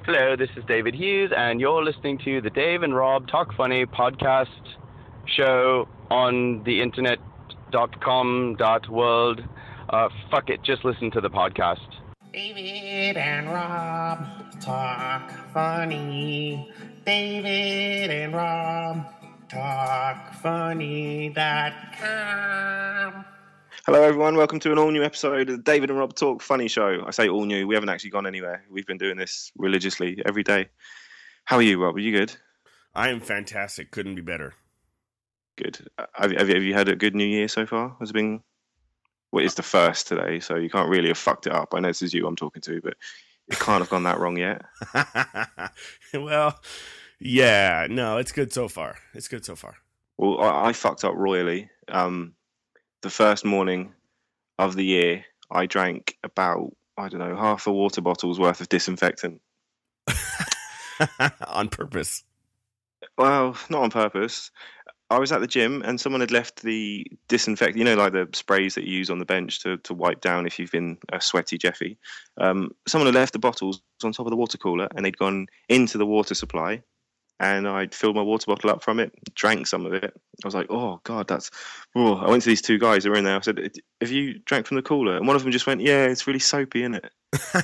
Hello, this is David Hughes, and you're listening to the Dave and Rob Talk Funny podcast show on the internet.com.world. Fuck it, just listen to the podcast. David and Rob talk funny. David and Rob talk funny.com. Hello everyone, welcome to an all-new episode of the David and Rob Talk Funny Show. I say all new, we haven't actually gone anywhere. We've been doing this religiously every day. How are you, Rob? Are you good? I am fantastic. Couldn't be better. Good. Have you had a good New Year so far? Has it been... Well, it's the first today, so you can't really have fucked it up. I know this is you I'm talking to, but it can't have gone that wrong yet. Well, yeah, no, it's good so far. Well, I fucked up royally. The first morning of the year, I drank about, half a water bottle's worth of disinfectant. On purpose? Well, not on purpose. I was at the gym and someone had left the disinfectant, like the sprays that you use on the bench to wipe down if you've been a sweaty Jeffy. Someone had left the bottles on top of the water cooler and they'd gone into the water supply. And I'd filled my water bottle up from it, drank some of it. I was like, oh, God, I went to these two guys that were in there. I said, have you drank from the cooler? And one of them just went, yeah, it's really soapy, isn't it?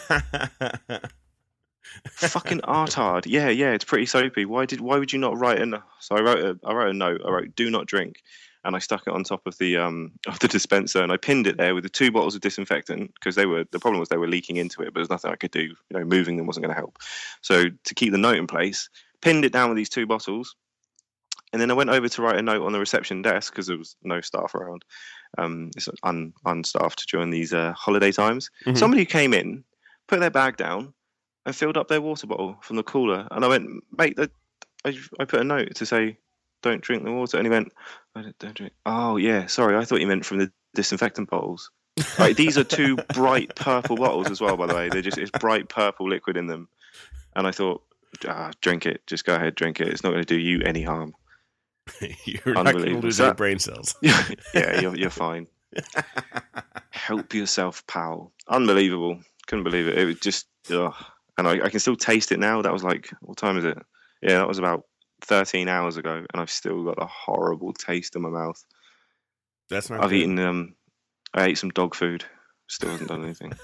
Fucking artard. Yeah, it's pretty soapy. Why would you not write a... So I wrote a note. I wrote, do not drink. And I stuck it on top of the dispenser and I pinned it there with the 2 bottles of disinfectant because the problem was they were leaking into it, but there's nothing I could do. Moving them wasn't going to help. So to keep the note in place, pinned it down with these 2 bottles, and then I went over to write a note on the reception desk because there was no staff around. It's unstaffed during these holiday times. Mm-hmm. Somebody came in, put their bag down, and filled up their water bottle from the cooler. And I went, mate, I put a note to say, don't drink the water. And he went, I don't drink. Oh, yeah, sorry, I thought you meant from the disinfectant bottles. Like, these are 2 bright purple bottles as well, by the way. It's bright purple liquid in them. And I thought, drink it. Just go ahead, drink it. It's not going to do you any harm. You're not going to lose any brain cells. Yeah, you're fine. Help yourself, pal. Unbelievable. Couldn't believe it. It was just, ugh. And I can still taste it now. That was like, what time is it? Yeah, that was about 13 hours ago, and I've still got a horrible taste in my mouth. That's not. I ate some dog food. Still hasn't done anything.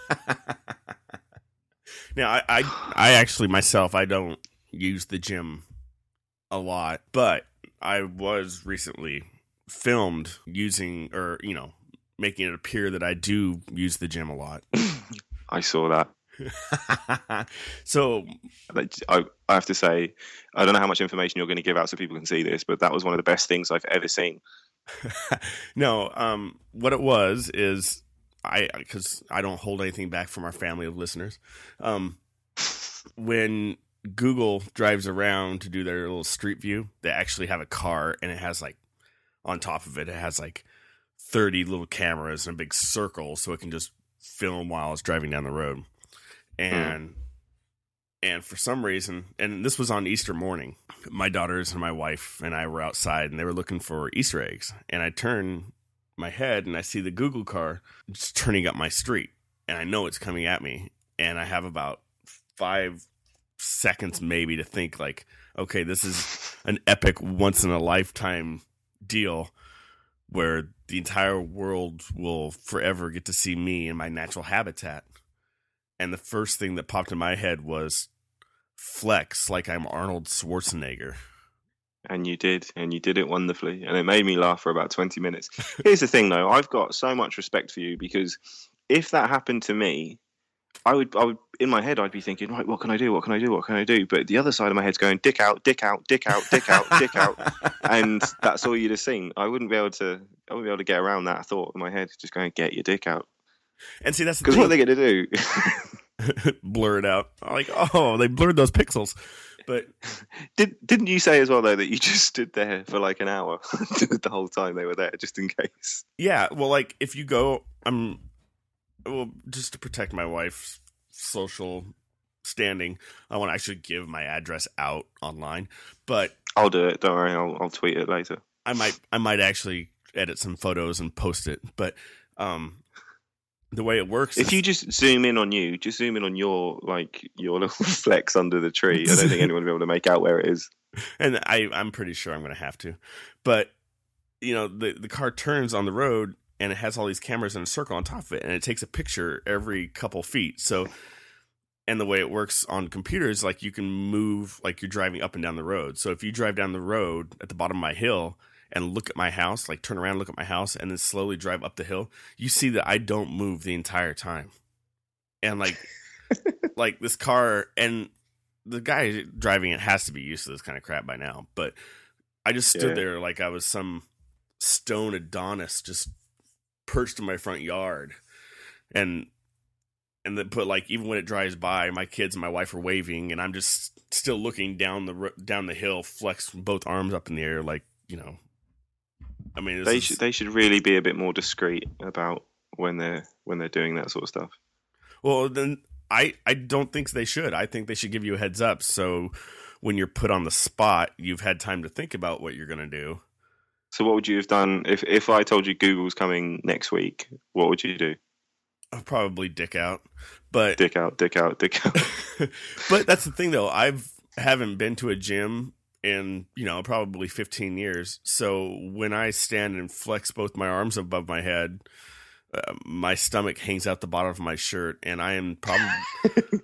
Now, I actually myself, I don't use the gym a lot, but I was recently filmed using, or, making it appear that I do use the gym a lot. I saw that. So I have to say, I don't know how much information you're going to give out so people can see this, but that was one of the best things I've ever seen. No, what it was is because I don't hold anything back from our family of listeners. When Google drives around to do their little street view, they actually have a car and it has on top of it has 30 little cameras in a big circle so it can just film while it's driving down the road. And for some reason, and this was on Easter morning, my daughters and my wife and I were outside and they were looking for Easter eggs. And I turn my head and I see the Google car just turning up my street. And I know it's coming at me. And I have about 5 seconds maybe to think okay, this is an epic once in a lifetime deal where the entire world will forever get to see me in my natural habitat. And the first thing that popped in my head was flex like I'm Arnold Schwarzenegger. And you did it wonderfully. And it made me laugh for about 20 minutes. Here's the thing, though. I've got so much respect for you because if that happened to me, I would in my head, I'd be thinking, right, what can I do? What can I do? What can I do? But the other side of my head's going, dick out, dick out, dick out, dick out, dick out. And that's all you'd have seen. I wouldn't be able to get around that thought in my head, just going, get your dick out. And see, that's because what are they going to do? Blur it out. They blurred those pixels. But didn't you say as well though that you just stood there for an hour the whole time they were there, just in case? Yeah. Well, if you go, just to protect my wife's social standing, I want to actually give my address out online. But I'll do it. Don't worry. I'll tweet it later. I might actually edit some photos and post it. But the way it works, If you just zoom in on you, just zoom in on your little flex under the tree. I don't think anyone will be able to make out where it is. and I'm pretty sure I'm going to have to. But the car turns on the road and it has all these cameras in a circle on top of it, and it takes a picture every couple feet. So, and the way it works on computers, like you can move like you're driving up and down the road. So if you drive down the road at the bottom of my hill and look at my house, like turn around, look at my house, and then slowly drive up the hill, you see that I don't move the entire time. And like this car, and the guy driving it has to be used to this kind of crap by now. But I just stood there like I was some stone Adonis just perched in my front yard. And then put like, even when it drives by, my kids and my wife are waving, and I'm just still looking down the hill, flex both arms up in the air, like, I mean, they should really be a bit more discreet about when they're doing that sort of stuff. Well, then I don't think they should. I think they should give you a heads up, so when you're put on the spot, you've had time to think about what you're going to do. So what would you have done if I told you Google's coming next week? What would you do? I'll probably dick out. But dick out. But that's the thing, though. Haven't been to a gym in probably 15 years. So when I stand and flex both my arms above my head, my stomach hangs out the bottom of my shirt, and I am probably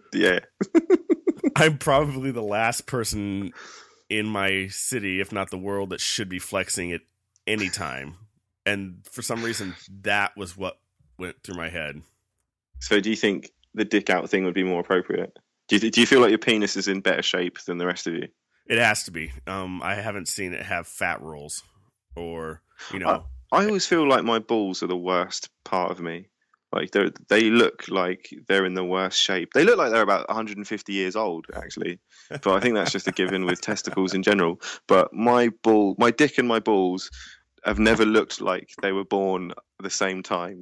I'm probably the last person in my city, if not the world, that should be flexing at any time. And for some reason, that was what went through my head. So do you think the dick out thing would be more appropriate? Do you feel like your penis is in better shape than the rest of you? It has to be. I haven't seen it have fat rolls or, I always feel like my balls are the worst part of me. Like they look like they're in the worst shape. They look like they're about 150 years old, actually. But I think that's just a given with testicles in general. But my dick and my balls have never looked like they were born at the same time.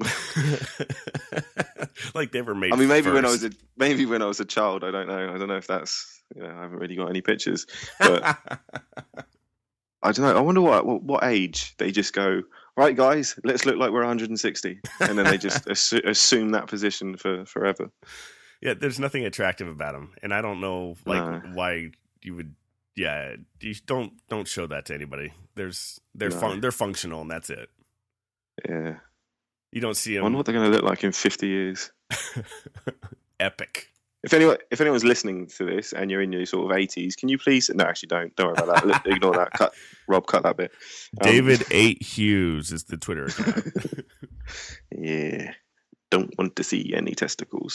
Like they were made. I mean, maybe first. when I was a child, I don't know. I don't know if that's, I haven't really got any pictures, but I don't know. I wonder what age they just go, right, guys, let's look like we're 160, and then they just assume that position for forever. Yeah, there's nothing attractive about them, and I don't know why you would. Yeah, you don't show that to anybody. They're functional, and that's it. Yeah, you don't see them. I wonder what they're going to look like in 50 years. Epic. If anyone's listening to this and you're in your sort of 80s, can you please? No, actually, don't worry about that. Ignore that. Cut that bit. David 8 Hughes is the Twitter account. Yeah, don't want to see any testicles.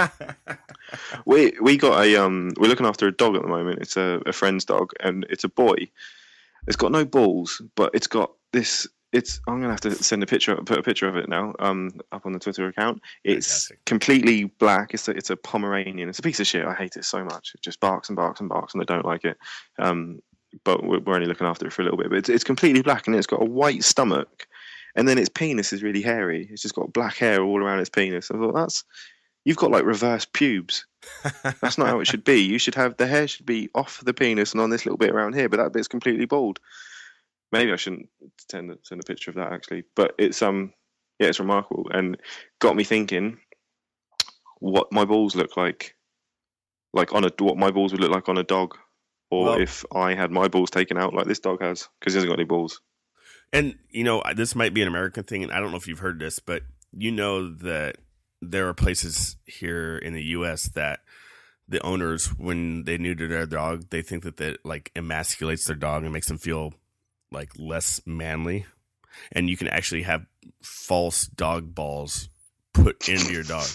we got we're looking after a dog at the moment. It's a friend's dog, and it's a boy. It's got no balls, but it's got this. I'm gonna have to put a picture of it now, up on the Twitter account. It's fantastic. Completely black. It's a Pomeranian. It's a piece of shit. I hate it so much. It just barks and barks and barks, and I don't like it. But we're only looking after it for a little bit. But it's completely black, and it's got a white stomach, and then its penis is really hairy. It's just got black hair all around its penis. I thought you've got like reverse pubes. That's not how it should be. You should have the hair should be off the penis and on this little bit around here, but that bit's completely bald. Maybe I shouldn't send a picture of that, actually, but it's it's remarkable and got me thinking what my balls look like what my balls would look like on a dog, or if I had my balls taken out like this dog has, because he hasn't got any balls. And this might be an American thing, and I don't know if you've heard this, but that there are places here in the U.S. that the owners, when they neuter their dog, they think that like emasculates their dog and makes them feel like less manly, and you can actually have false dog balls put into your dog.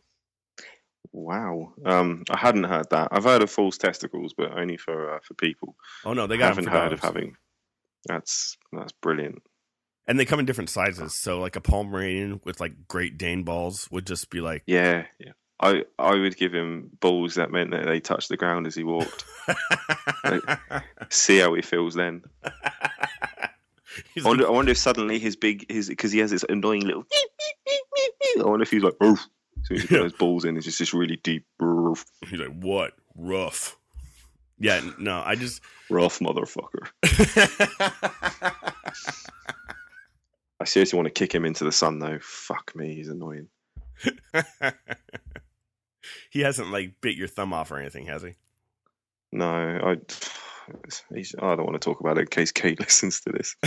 Wow, I hadn't heard that. I've heard of false testicles, but only for people. Oh no, they got. I haven't heard of having. That's brilliant. And they come in different sizes. So like a Pomeranian with like Great Dane balls would just be like, yeah. I would give him balls that meant that they touched the ground as he walked. See how he feels then. I wonder if suddenly because he has this annoying little. I wonder if he's like, oof. So he put his balls in. It's just this really deep. Oof. He's like, what? Rough. Yeah, no, I just rough motherfucker. I seriously want to kick him into the sun though. Fuck me, he's annoying. He hasn't like bit your thumb off or anything, has he? No, I don't want to talk about it in case Kate listens to this.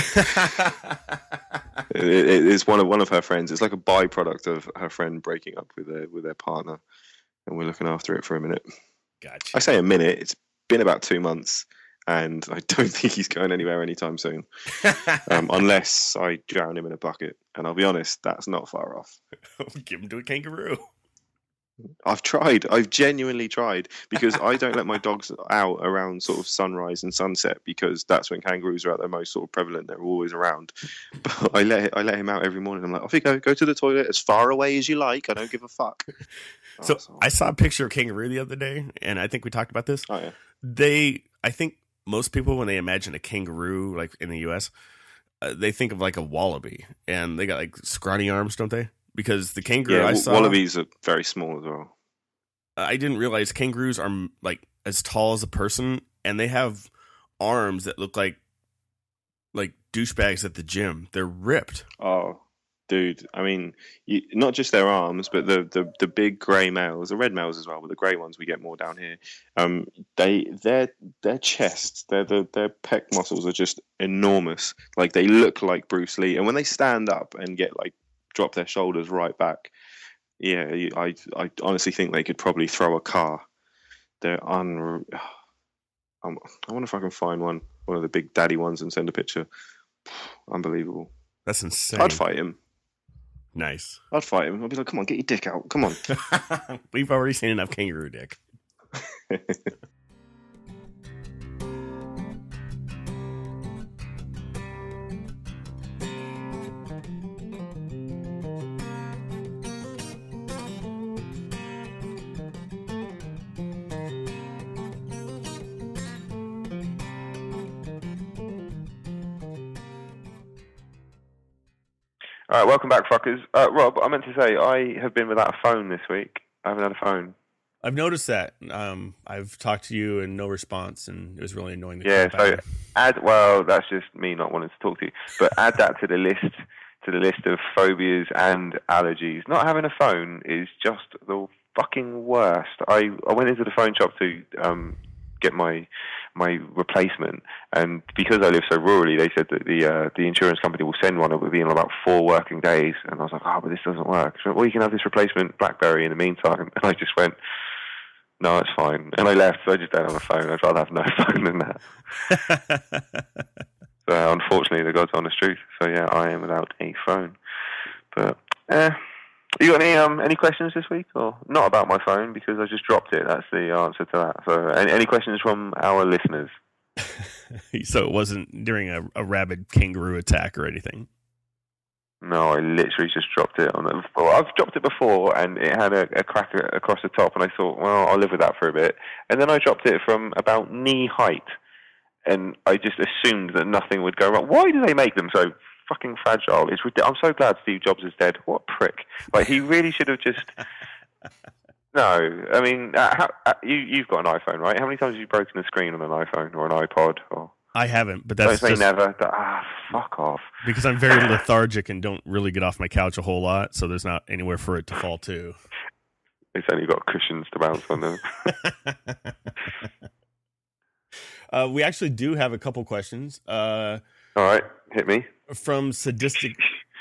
It's one of her friends. It's like a byproduct of her friend breaking up with their partner, and we're looking after it for a minute. Gotcha. I say a minute. It's been about 2 months, and I don't think he's going anywhere anytime soon, unless I drown him in a bucket. And I'll be honest, that's not far off. Give him to a kangaroo. I've tried. I've genuinely tried, because I don't let my dogs out around sort of sunrise and sunset, because that's when kangaroos are at their most sort of prevalent. They're always around. But I let him out every morning. I'm like, off you go to the toilet as far away as you like. I don't give a fuck. So I saw a picture of kangaroo the other day, and I think we talked about this. Oh yeah. I think most people, when they imagine a kangaroo, like in the U.S., they think of like a wallaby, and they got like scrawny arms, don't they? Because the kangaroo I saw, wallabies are very small as well. I didn't realize kangaroos are like as tall as a person, and they have arms that look like douchebags at the gym. They're ripped. Oh, dude! I mean, not just their arms, but the big grey males, the red males as well, but the grey ones we get more down here. Their chests, their pec muscles are just enormous. Like, they look like Bruce Lee, and when they stand up and get like drop their shoulders right back, yeah, I honestly think they could probably throw a car. They're I wonder if I can find one of the big daddy ones and send a picture. Unbelievable. That's insane. I'd fight him. Nice. I'd fight him. I'd be like, come on, get your dick out. Come on. We've already seen enough kangaroo dick. All right, welcome back, fuckers. Rob, I meant to say, I have been without a phone this week. I haven't had a phone. I've noticed that. I've talked to you and no response, and it was really annoying. Well, that's just me not wanting to talk to you. But add that to the list of phobias and allergies. Not having a phone is just the fucking worst. I went into the phone shop to get my replacement, and because I live so rurally, they said that the insurance company will send one. It will be in about 4 working days, and I was like, but this doesn't work. So, well, you can have this replacement BlackBerry in the meantime. And I just went, no, it's fine, and I left. So I just don't have a phone. I'd rather have no phone than that. So unfortunately, the God's honest truth. So yeah, I am without a phone. But you got any questions this week, or not about my phone, because I just dropped it? That's the answer to that. So any questions from our listeners? So it wasn't during a rabid kangaroo attack or anything? No, I literally just dropped it on the. Well, I've dropped it before, and it had a crack across the top, and I thought, well, I'll live with that for a bit. And then I dropped it from about knee height, and I just assumed that nothing would go wrong. Why do they make them so fucking fragile? It's ridiculous. I'm so glad Steve Jobs is dead. What a prick! Like, he really should have just. No, I mean, you've got an iPhone, right? How many times have you broken the screen on an iPhone or an iPod? Or I haven't, but that's don't say never. Fuck off. Because I'm very lethargic and don't really get off my couch a whole lot, so there's not anywhere for it to fall to. It's only got cushions to bounce on them. We actually do have a couple questions. All right, hit me. From sadistic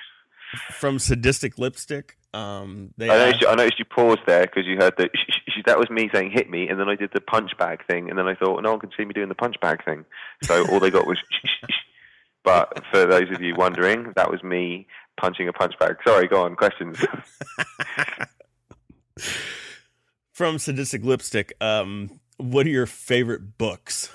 lipstick. I noticed you paused there because you heard that was me saying hit me, and then I did the punch bag thing, and then I thought no one can see me doing the punch bag thing, so all they got was. But for those of you wondering, that was me punching a punch bag. Sorry, go on. Questions. From sadistic lipstick, what are your favorite books?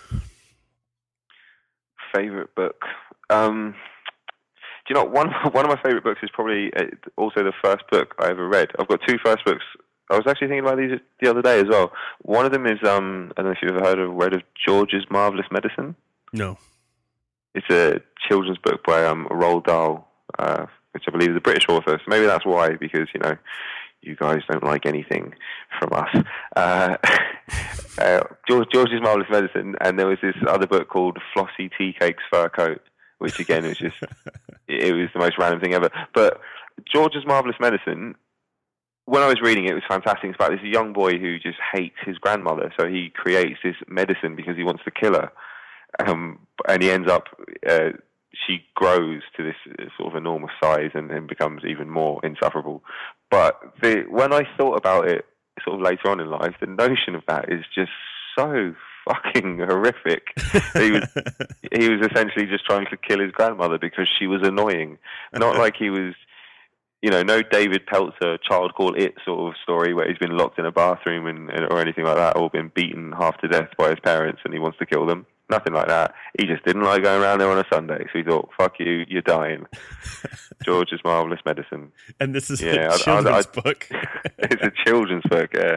Favorite book. Do you know, one of my favorite books is probably also the first book I ever read. I've got 2 first books. I was actually thinking about these the other day as well. One of them is I don't know if you've ever read of George's Marvelous Medicine. No. It's a children's book by Roald Dahl, which I believe is a British author. So maybe that's why, because you guys don't like anything from us. George's Marvelous Medicine, and there was this other book called Flossie Tea Cake's Fur Coat, which again was just, it was the most random thing ever. But George's Marvelous Medicine, when I was reading it, it was fantastic. It's about this young boy who just hates his grandmother, so he creates this medicine because he wants to kill her. And he ends up, she grows to this sort of enormous size and becomes even more insufferable. But when I thought about it sort of later on in life, the notion of that is just so fucking horrific. He was essentially just trying to kill his grandmother because she was annoying. Not like he was, no David Peltzer Child Called It sort of story where he's been locked in a bathroom or anything like that, or been beaten half to death by his parents and he wants to kill them. Nothing like that. He just didn't like going around there on a Sunday, so he thought, "Fuck you, you're dying." George's Marvelous Medicine. And this is a children's book. It's a children's book. Yeah.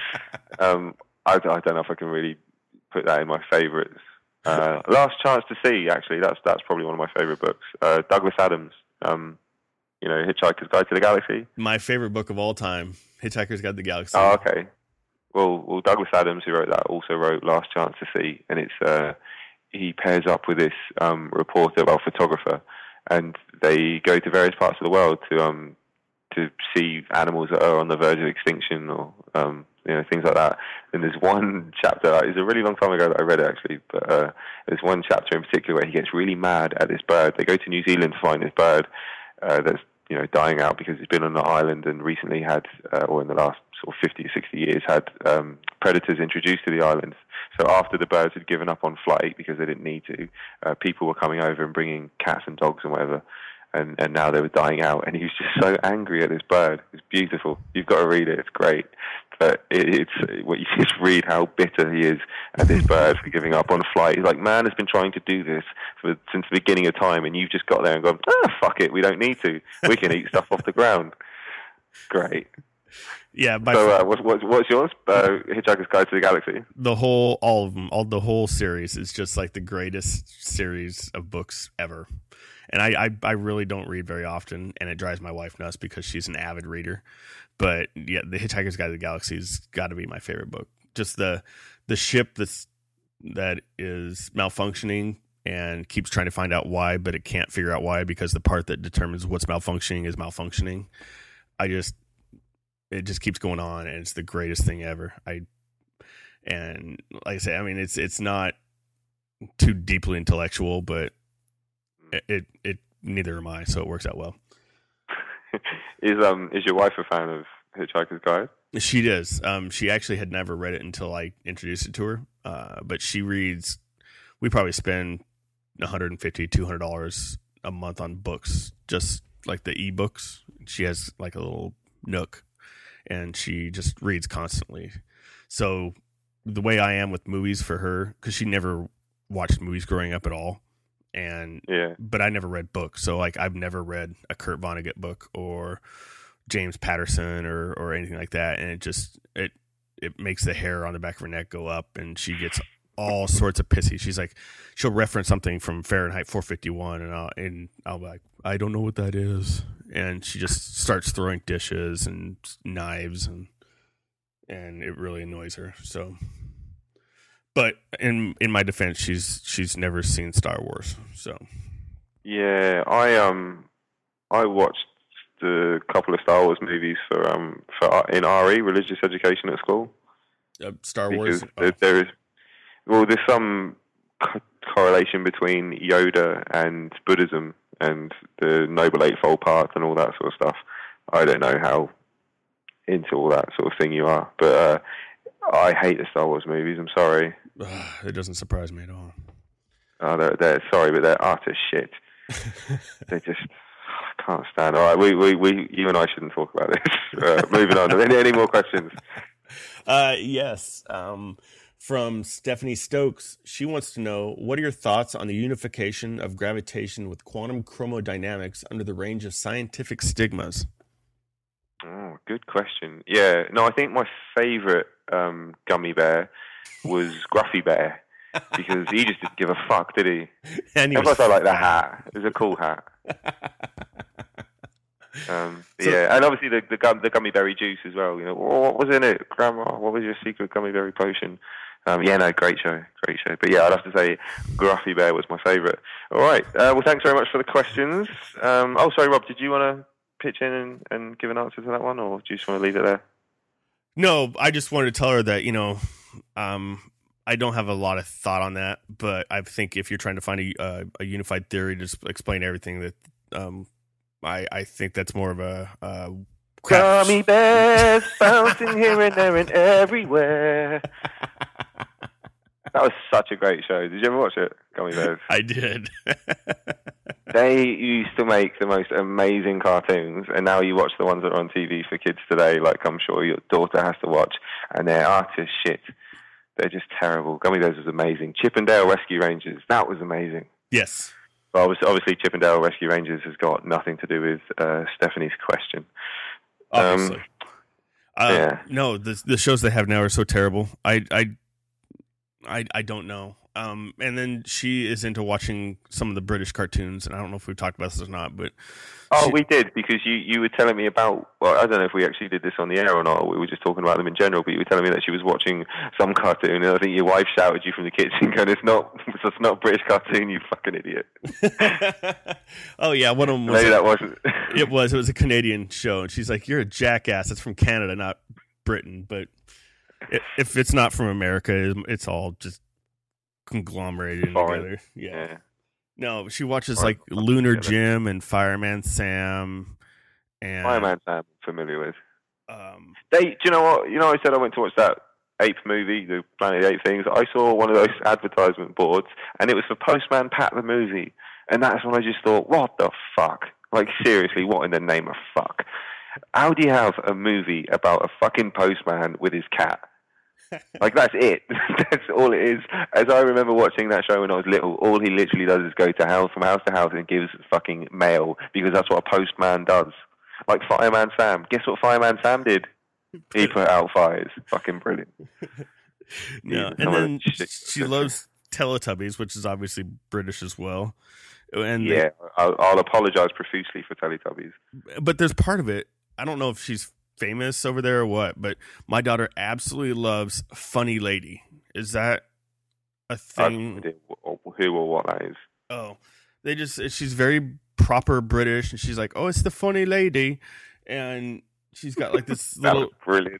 I don't know if I can really put that in my favourites. Last Chance to See. Actually, that's probably one of my favourite books. Douglas Adams. Hitchhiker's Guide to the Galaxy. My favorite book of all time, Hitchhiker's Guide to the Galaxy. Oh, okay. Well, Douglas Adams, who wrote that, also wrote Last Chance to See, and it's he pairs up with this reporter, photographer, and they go to various parts of the world to see animals that are on the verge of extinction, or things like that. And there's one chapter. It's a really long time ago that I read it, actually, but there's one chapter in particular where he gets really mad at this bird. They go to New Zealand to find this bird that's dying out because it's been on an island and recently had, or in the last sort of 50 or 60 years, had predators introduced to the island. So after the birds had given up on flight because they didn't need to, people were coming over and bringing cats and dogs and whatever, and now they were dying out. And he was just so angry at this bird. It's beautiful. You've got to read it. It's great. But it's what you just read how bitter he is at this bird for giving up on flight. He's like, man has been trying to do this since the beginning of time, and you've just got there and gone, fuck it, we don't need to. We can eat stuff off the ground. Great. Yeah. So what's yours? Hitchhiker's Guide to the Galaxy. All of them, the whole series is just like the greatest series of books ever. And I really don't read very often, and it drives my wife nuts because she's an avid reader. But yeah, The Hitchhiker's Guide to the Galaxy has got to be my favorite book. Just the ship that is malfunctioning and keeps trying to find out why, but it can't figure out why because the part that determines what's malfunctioning is malfunctioning. It just keeps going on, and it's the greatest thing ever. And like I say, I mean, it's not too deeply intellectual, but it neither am I, so it works out well. Is your wife a fan of Hitchhiker's Guide? She is. She actually had never read it until I introduced it to her. But she reads. We probably spend $150, $200 a month on books, just like the ebooks. She has like a little Nook, and she just reads constantly. So the way I am with movies for her, because she never watched movies growing up at all. But I never read books, so like I've never read a Kurt Vonnegut book or James Patterson or anything like that, and it makes the hair on the back of her neck go up, and she gets all sorts of pissy. She's like, she'll reference something from Fahrenheit 451, and I'll be like, I don't know what that is, and she just starts throwing dishes and knives, and it really annoys her. So. But in my defense, she's never seen Star Wars, so. Yeah, I watched a couple of Star Wars movies for in RE, religious education at school. Star Wars. There's some correlation between Yoda and Buddhism and the Noble Eightfold Path and all that sort of stuff. I don't know how into all that sort of thing you are, but I hate the Star Wars movies. I'm sorry. It doesn't surprise me at all. Oh, they're sorry, but they're utter shit. They just can't stand. All right, you and I shouldn't talk about this. Moving on. Any more questions? Yes. From Stephanie Stokes, she wants to know, what are your thoughts on the unification of gravitation with quantum chromodynamics under the range of scientific stigmas? Oh, good question. Yeah, no, I think my favorite gummy bear was Gruffy Bear, because he just didn't give a fuck, did he? And plus I like the hat. It was a cool hat. Yeah, and obviously the gummy berry juice as well. What was in it, Grandma? What was your secret gummy berry potion? Great show. But yeah, I'd have to say Gruffy Bear was my favourite. All right, well, thanks very much for the questions. Sorry, Rob, did you want to pitch in and give an answer to that one, or do you just want to leave it there? No, I just wanted to tell her that, I don't have a lot of thought on that, but I think if you're trying to find a unified theory to just explain everything, that I think that's more of a Gummy bears bouncing here and there and everywhere. That was such a great show. Did you ever watch it, Gummy Bears? I did. They used to make the most amazing cartoons, and now you watch the ones that are on TV for kids today, like I'm sure your daughter has to watch, and they're utter shit. They're just terrible. Gummy Bears was amazing. Chip and Dale Rescue Rangers, that was amazing. Yes. Well, obviously Chip and Dale Rescue Rangers has got nothing to do with Stephanie's question. Obviously. Yeah. No, the shows they have now are so terrible. I don't know. And then she is into watching some of the British cartoons, and I don't know if we've talked about this or not, but we did, because you were telling me about, well, I don't know if we actually did this on the air or not, or we were just talking about them in general, but you were telling me that she was watching some cartoon, and I think your wife shouted you from the kitchen going, it's not a British cartoon, you fucking idiot. Oh yeah, one of them was maybe that wasn't. It was a Canadian show, and she's like, you're a jackass, it's from Canada, not Britain. But if it's not from America, it's all just conglomerated together. Yeah. No, she watches like Lunar Jim and Fireman Sam. And Fireman Sam, I'm familiar with. Do you know what? I said I went to watch that ape movie, the Planet of the Ape things. I saw one of those advertisement boards, and it was for Postman Pat the movie. And that's when I just thought, what the fuck? Like, seriously, what in the name of fuck? How do you have a movie about a fucking postman with his cat? Like, that's it. That's all it is. As I remember watching that show when I was little, all he literally does is go from house to house and gives fucking mail, because that's what a postman does. Like Fireman Sam. Guess what Fireman Sam did? He put out fires. Fucking brilliant. No, and then she loves Teletubbies, which is obviously British as well. And yeah, I'll apologize profusely for Teletubbies. But there's part of it, I don't know if she's famous over there or what, but my daughter absolutely loves Funny Lady. Is that a thing? I don't know who or what that is. Oh, she's very proper British, and she's like, oh, it's the Funny Lady, and she's got like this that little. Was brilliant.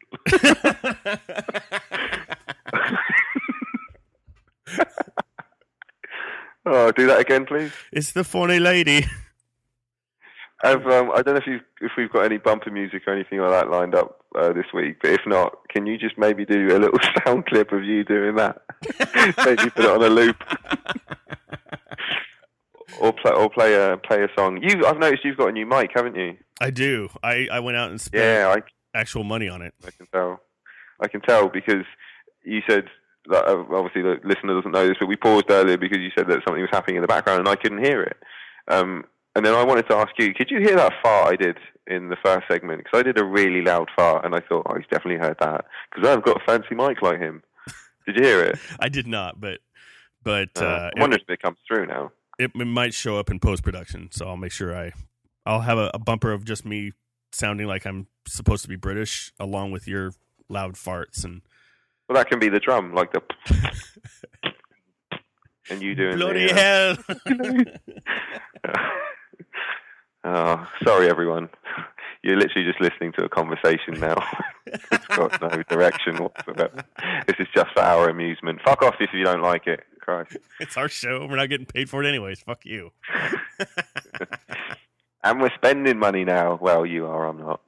Oh, do that again, please. It's the Funny Lady. I don't know if we've got any bumper music or anything like that lined up this week, but if not, can you just maybe do a little sound clip of you doing that? Maybe put it on a loop, or play a song. I've noticed you've got a new mic, haven't you? I do. I went out and spent actual money on it. I can tell because you said that, obviously the listener doesn't know this, but we paused earlier because you said that something was happening in the background and I couldn't hear it. And then I wanted to ask you, could you hear that fart I did in the first segment? Because I did a really loud fart, and I thought, oh, he's definitely heard that. Because I've got a fancy mic like him. Did you hear it? I did not, but I wonder if it comes through now. It might show up in post-production, so I'll make sure I'll have a bumper of just me sounding like I'm supposed to be British, along with your loud farts. And well, that can be the drum, like the... and you doing bloody hell. Oh, sorry, everyone. You're literally just listening to a conversation now. It's got no direction whatsoever. This is just for our amusement. Fuck off if you don't like it. Christ. It's our show. We're not getting paid for it anyways. Fuck you. And we're spending money now. Well, you are. I'm not.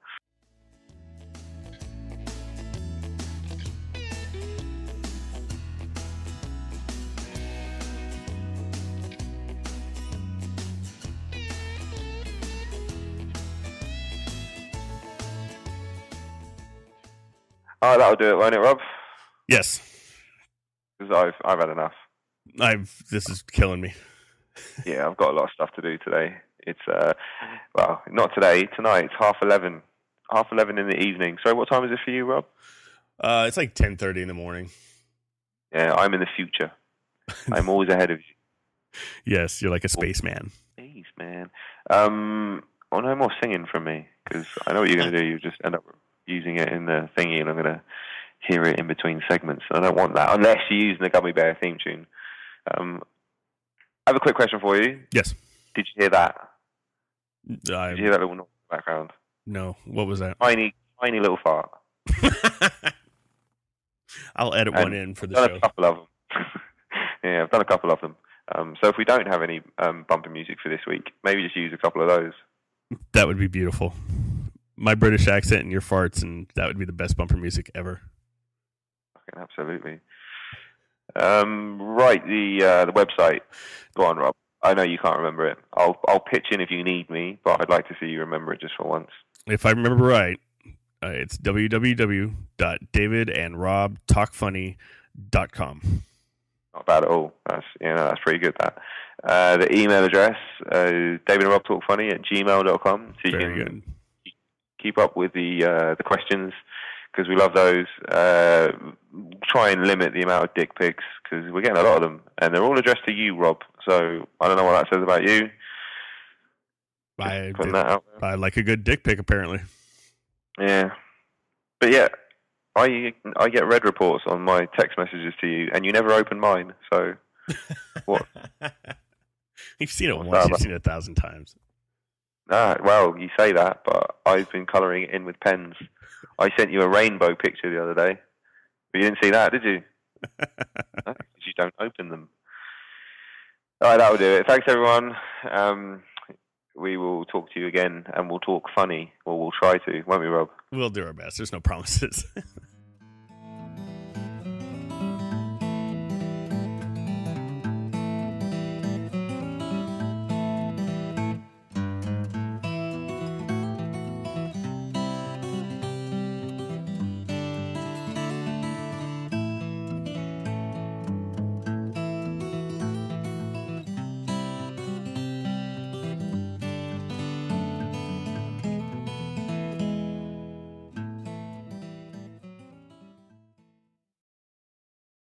Oh, that'll do it, won't it, Rob? Yes. Because I've had enough. This is killing me. Yeah, I've got a lot of stuff to do today. It's well, not today. Tonight. It's 11:30. 11:30 in the evening. So, what time is it for you, Rob? It's like 10:30 in the morning. Yeah, I'm in the future. I'm always ahead of you. Yes, you're like a spaceman. Spaceman. Oh, no more singing from me, because I know what you're going to do. You just end up using it in the thingy, and I'm going to hear it in between segments. I don't want that, unless you're using the Gummy Bear theme tune. I have a quick question for you. Yes. Did you hear that? Did you hear that little noise? background? No, what was that? Tiny little fart. I'll edit And one in for the I've done show. a couple of them. Yeah, I've done a couple of them. So if we don't have any bumper music for this week, maybe just use a couple of those. That would be beautiful. My British accent and your farts, and that would be the best bumper music ever. Fucking absolutely. Right, the website. Go on, Rob. I know you can't remember it. I'll pitch in if you need me, but I'd like to see you remember it just for once. If I remember right, it's www.davidandrobtalkfunny.com. Not bad at all. That's pretty good. That the email address davidandrobtalkfunny@gmail.com. So you Very can good. keep up with the questions because we love those. Try and limit the amount of dick pics because we're getting a lot of them, and they're all addressed to you, Rob. So I don't know what that says about you. Putting that out there. I like a good dick pic, apparently. Yeah, but yeah, I get red reports on my text messages to you, and you never open mine. So what? You've seen it once. You've seen it 1,000 times. Well, you say that, but I've been colouring it in with pens. I sent you a rainbow picture the other day, but you didn't see that, did you? No, because you don't open them. All right, that will do it. Thanks, everyone. We will talk to you again, and we'll talk funny, or we'll try to, won't we, Rob? We'll do our best. There's no promises.